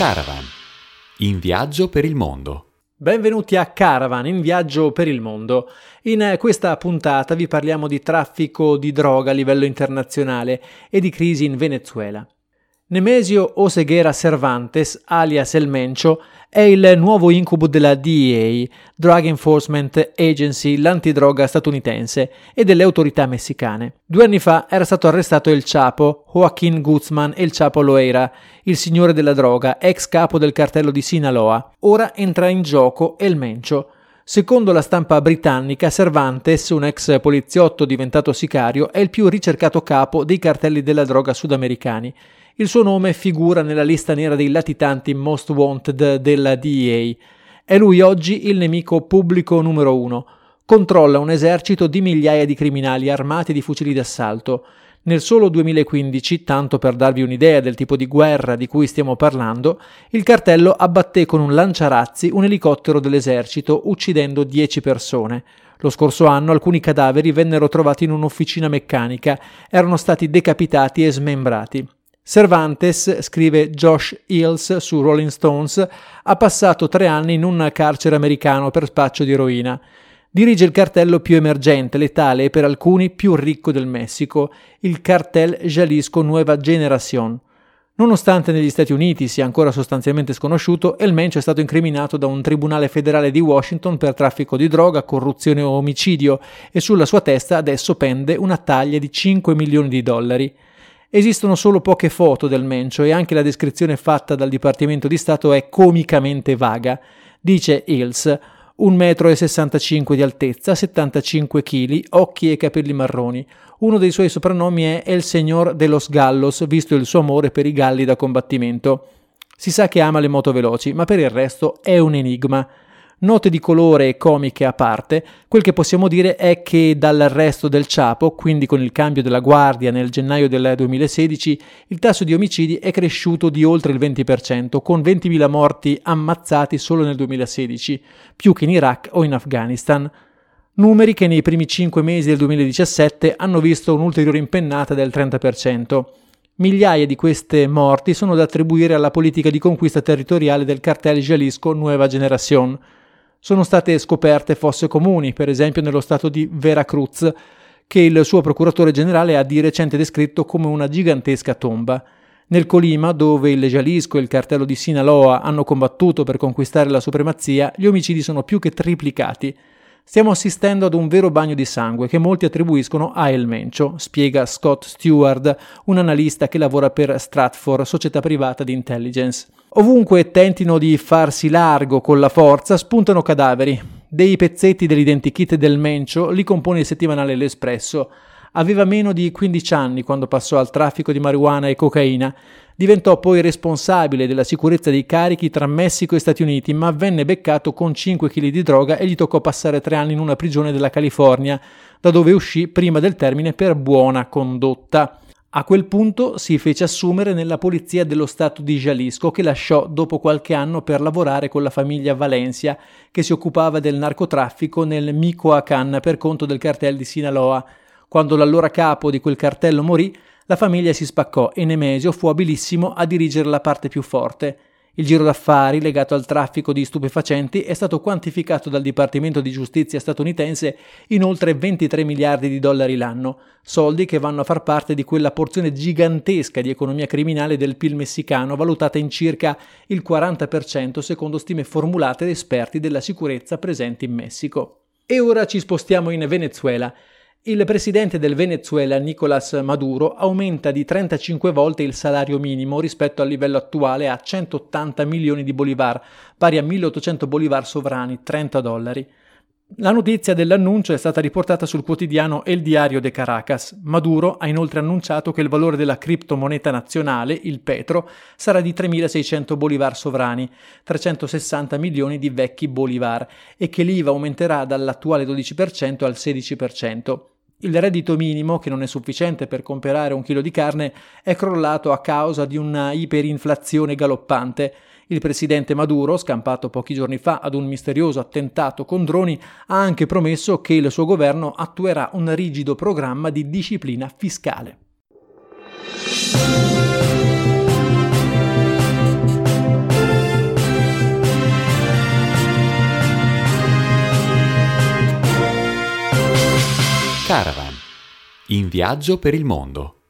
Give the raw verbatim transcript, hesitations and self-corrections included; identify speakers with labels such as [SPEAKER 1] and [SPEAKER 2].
[SPEAKER 1] Caravan, in viaggio per il mondo.
[SPEAKER 2] Benvenuti a Caravan, in viaggio per il mondo. In questa puntata vi parliamo di traffico di droga a livello internazionale e di crisi in Venezuela. Nemesio Oseguera Cervantes, alias El Mencho, è il nuovo incubo della D E A, Drug Enforcement Agency, l'antidroga statunitense, e delle autorità messicane. Due anni fa era stato arrestato El Chapo, Joaquín Guzmán El Chapo Loera, il signore della droga, ex capo del cartello di Sinaloa. Ora entra in gioco El Mencho. Secondo la stampa britannica, Cervantes, un ex poliziotto diventato sicario, è il più ricercato capo dei cartelli della droga sudamericani. Il suo nome figura nella lista nera dei latitanti Most Wanted della D E A. È lui oggi il nemico pubblico numero uno. Controlla un esercito di migliaia di criminali armati di fucili d'assalto. Nel solo duemilaquindici, tanto per darvi un'idea del tipo di guerra di cui stiamo parlando, il cartello abbatté con un lanciarazzi un elicottero dell'esercito, uccidendo dieci persone. Lo scorso anno alcuni cadaveri vennero trovati in un'officina meccanica, erano stati decapitati e smembrati. Cervantes, scrive Josh Hills su Rolling Stones, ha passato tre anni in un carcere americano per spaccio di eroina. Dirige il cartello più emergente, letale e per alcuni più ricco del Messico, il Cartel Jalisco Nueva Generación. Nonostante negli Stati Uniti sia ancora sostanzialmente sconosciuto, El Mencho è stato incriminato da un tribunale federale di Washington per traffico di droga, corruzione o omicidio e sulla sua testa adesso pende una taglia di cinque milioni di dollari. Esistono solo poche foto del Mencho e anche la descrizione fatta dal Dipartimento di Stato è comicamente vaga. Dice Hills, un metro e sessantacinque di altezza, settantacinque chili, occhi e capelli marroni. Uno dei suoi soprannomi è El Señor de los Gallos, visto il suo amore per i galli da combattimento. Si sa che ama le moto veloci, ma per il resto è un enigma. Note di colore e comiche a parte, quel che possiamo dire è che dall'arresto del Chapo, quindi con il cambio della guardia nel gennaio del duemilasedici, il tasso di omicidi è cresciuto di oltre il venti per cento, con ventimila morti ammazzati solo nel duemilasedici, più che in Iraq o in Afghanistan. Numeri che nei primi cinque mesi del duemiladiciassette hanno visto un'ulteriore impennata del trenta per cento. Migliaia di queste morti sono da attribuire alla politica di conquista territoriale del cartel Jalisco Nueva Generación. Sono state scoperte fosse comuni, per esempio nello stato di Veracruz, che il suo procuratore generale ha di recente descritto come una gigantesca tomba. Nel Colima, dove il Jalisco e il cartello di Sinaloa hanno combattuto per conquistare la supremazia, gli omicidi sono più che triplicati. Stiamo assistendo ad un vero bagno di sangue che molti attribuiscono a El Mencho, spiega Scott Stewart, un analista che lavora per Stratfor, società privata di intelligence. Ovunque tentino di farsi largo con la forza, spuntano cadaveri. Dei pezzetti dell'identikit del Mencho li compone il settimanale L'Espresso. Aveva meno di quindici anni quando passò al traffico di marijuana e cocaina. Diventò poi responsabile della sicurezza dei carichi tra Messico e Stati Uniti, ma venne beccato con cinque chili di droga e gli toccò passare tre anni in una prigione della California, da dove uscì prima del termine per buona condotta. A quel punto si fece assumere nella polizia dello stato di Jalisco, che lasciò dopo qualche anno per lavorare con la famiglia Valencia, che si occupava del narcotraffico nel Michoacán per conto del cartel di Sinaloa. Quando l'allora capo di quel cartello morì, la famiglia si spaccò e Nemesio fu abilissimo a dirigere la parte più forte. Il giro d'affari legato al traffico di stupefacenti è stato quantificato dal Dipartimento di Giustizia statunitense in oltre ventitré miliardi di dollari l'anno, soldi che vanno a far parte di quella porzione gigantesca di economia criminale del P I L messicano, valutata in circa il quaranta per cento secondo stime formulate da esperti della sicurezza presenti in Messico. E ora ci spostiamo in Venezuela. Il presidente del Venezuela, Nicolás Maduro, aumenta di trentacinque volte il salario minimo rispetto al livello attuale a centottanta milioni di bolivar, pari a milleottocento bolivar sovrani, trenta dollari. La notizia dell'annuncio è stata riportata sul quotidiano El Diario de Caracas. Maduro ha inoltre annunciato che il valore della criptomoneta nazionale, il petro, sarà di tremilaseicento bolivar sovrani, trecentosessanta milioni di vecchi bolivar, e che l'I V A aumenterà dall'attuale dodici per cento al sedici per cento. Il reddito minimo, che non è sufficiente per comprare un chilo di carne, è crollato a causa di una iperinflazione galoppante. Il presidente Maduro, scampato pochi giorni fa ad un misterioso attentato con droni, ha anche promesso che il suo governo attuerà un rigido programma di disciplina fiscale.
[SPEAKER 1] Caravan, in viaggio per il mondo.